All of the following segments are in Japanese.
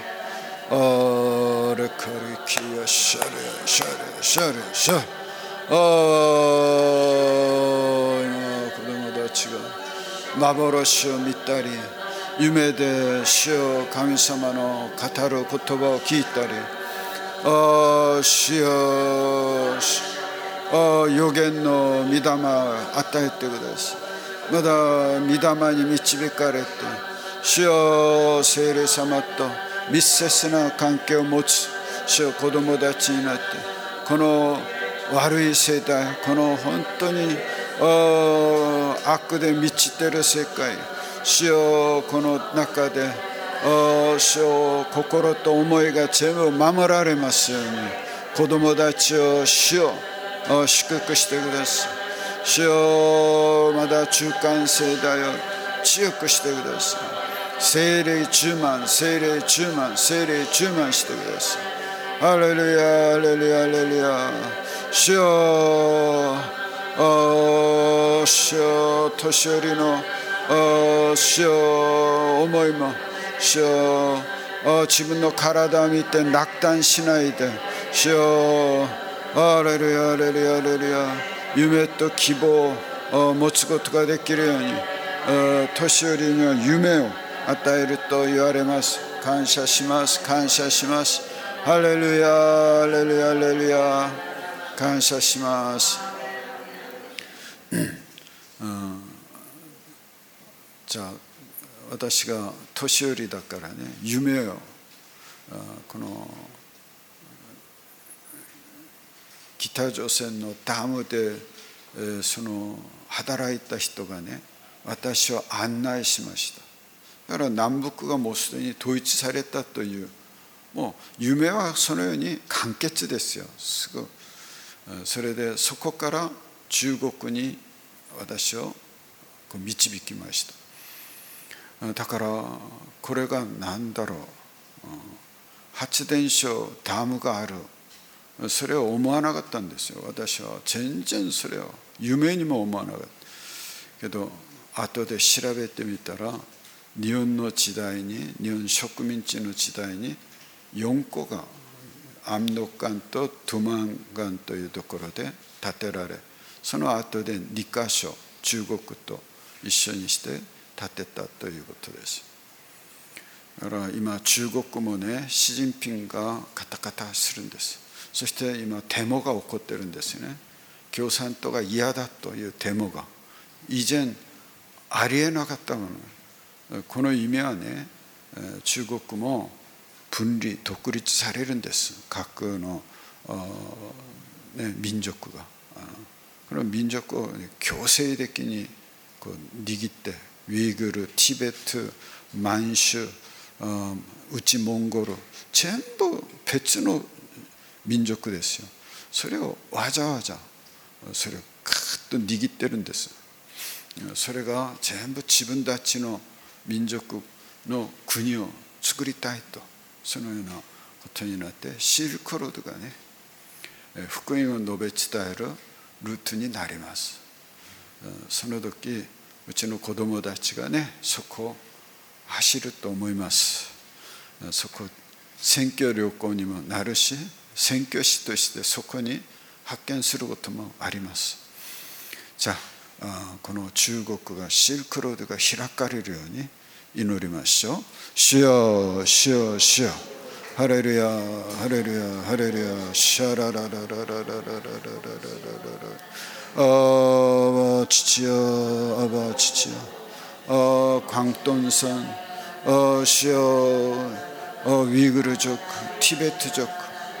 あれカリキヤシャレシャレシャレシャ今子供たちが幻を見たり、夢で主よ神様の語る言葉を聞いたり、主よ予言の御霊を与えてください。まだ御霊に導かれて、主よ聖霊様と密接な関係を持つ主よ子供たちになって、この悪い世代、この本当に悪で満ちている世界、主よこの中で主よ心と思いが全部守られますように、子供たちを主よ祝福してください。主よまだ中間世代を強くしてください。聖霊充満、聖霊充満、聖霊充満してください。ハレルヤ、ハレルヤ、ハレルヤ。主よ主よ年寄りの主よ思いも、主よ自分の体を見て落胆しないで、主よハレルヤ、ハレルヤ、ハレルヤ。夢と希望を持つことができるように、年寄りには夢を与えると言われます。感謝します、感謝します。ハレルヤ、ハレルヤ、ハレルヤ。感謝します。じゃあ私が年寄りだからね、夢をこの北朝鮮のダムでその働いた人がね、私を案内しました。だから南北がもうすでに統一されたという、もう夢はそのように完結ですよ。すぐそれでそこから中国に私を導きました。だからこれが何だろう、発電所ダムがある、それを思わなかったんですよ。私は全然それを夢にも思わなかったけど、後で調べてみたら、日本の時代に、日本植民地の時代に4個がアムノカンとトゥマンガンというところで建てられ、その後で2カ所中国と一緒にして建てたということです。だから今中国もね、シジンピンがカタカタするんです。そして今デモが起こってるんですよね。共産党が嫌だというデモが以前ありえなかったもの。この意味はね、中国も分離独立されるんです。各の、民族がこの民族を強制的に握って、ウイグル、ティベット、満州、内モンゴル、全部別の民族ですよ。それをわざわざそれをカーッと握ってるんです。それが全部自分たちの民族の国を作りたいと、そのようなことになって、シルクロードがね、福音を述べ伝えるルートになります。その時うちの子供たちがね、そこを走ると思います。そこ選挙旅行にもなるし、宣教師としてそこに発見することもあります。じゃあこの中国がシルクロードが開かれるように祈りましょう。主よ主よ主よ、ハレルヤハレルヤハレルヤ、シャラララララララララララ、アバ父よアバ父よ、광東山、主よウイグル族、ティベット族、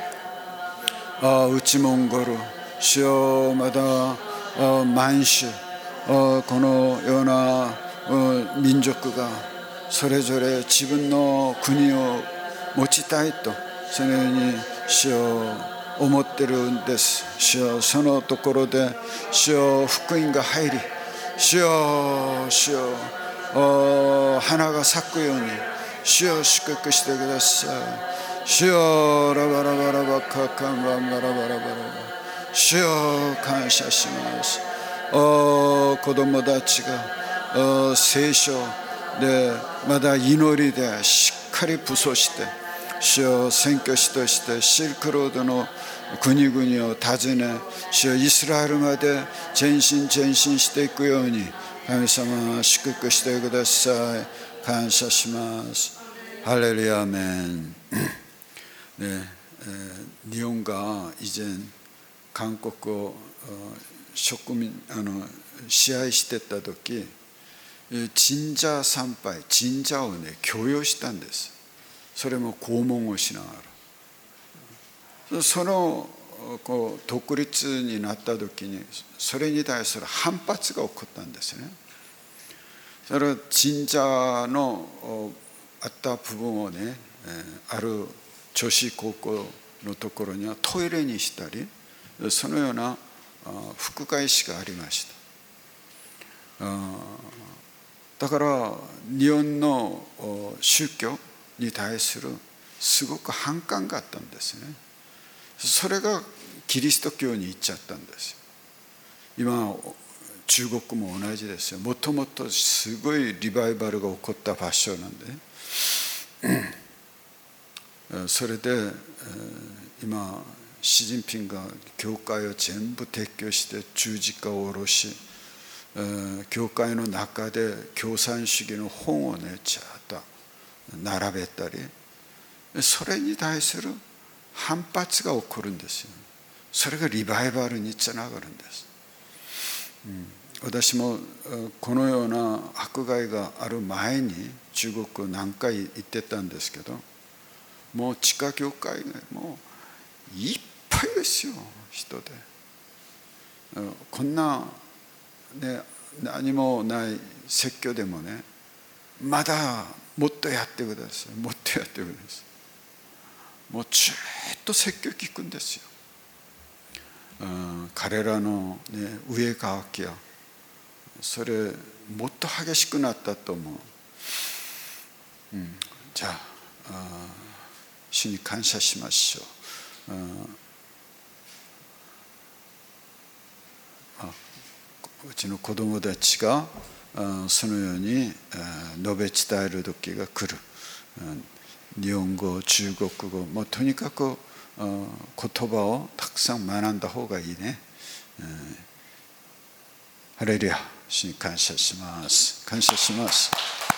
内モンゴル、主よまだ満州、このような民族がそれぞれ自分の国を持ちたいと、そのように主よ思ってるんです。主よそのところで主よ福音が入り、主よ主よ花が咲くように主よ祝福してください。主よラバラバラバカカンバンバラバラバラバ、主よ感謝します。子供たちが聖書でまだ祈りでしっかり武装して、 主よ宣教師としてシルクロードの国々を訪ね、主よイスラエルまで前進していくように神様は祝福してください。感謝します。ハレルヤアメン。日本が以前韓国を支配してた時、神社参拝、神社を許容したんです。それも拷問をしながら、その独立になった時にそれに対する反発が起こったんですね。それは神社のあった部分をある女子高校のところにはトイレにしたり、そのような覆蓋史がありました。だから日本の宗教に対するすごく反感があったんですね。それがキリスト教に行っちゃったんですよ。今中国も同じですよ。もともとすごいリバイバルが起こった場所なんで、それで今シジンピンが教会を全部撤去して十字架を下ろし、教会の中で共産主義の本をちゃっと並べたり、それに対する反発が起こるんですよ。それがリバイバルにつながるんです。私もこのような迫害がある前に中国何回行ってたんですけど、もう地下教会がもういっぱいですよ、人で。こんな何もない説教でもまだもっとやってください、もっとやってください。もうずっと説教聞くんですよ。彼らの上かきや、それもっと激しくなったと思う。じゃあ主に感謝しましょう。うちの子供たちがそのように述べ伝える時が来る。日本語、中国語、もうとにかく言葉をたくさん学んだ方がいいね。ハレルヤ、主に感謝します。感謝します。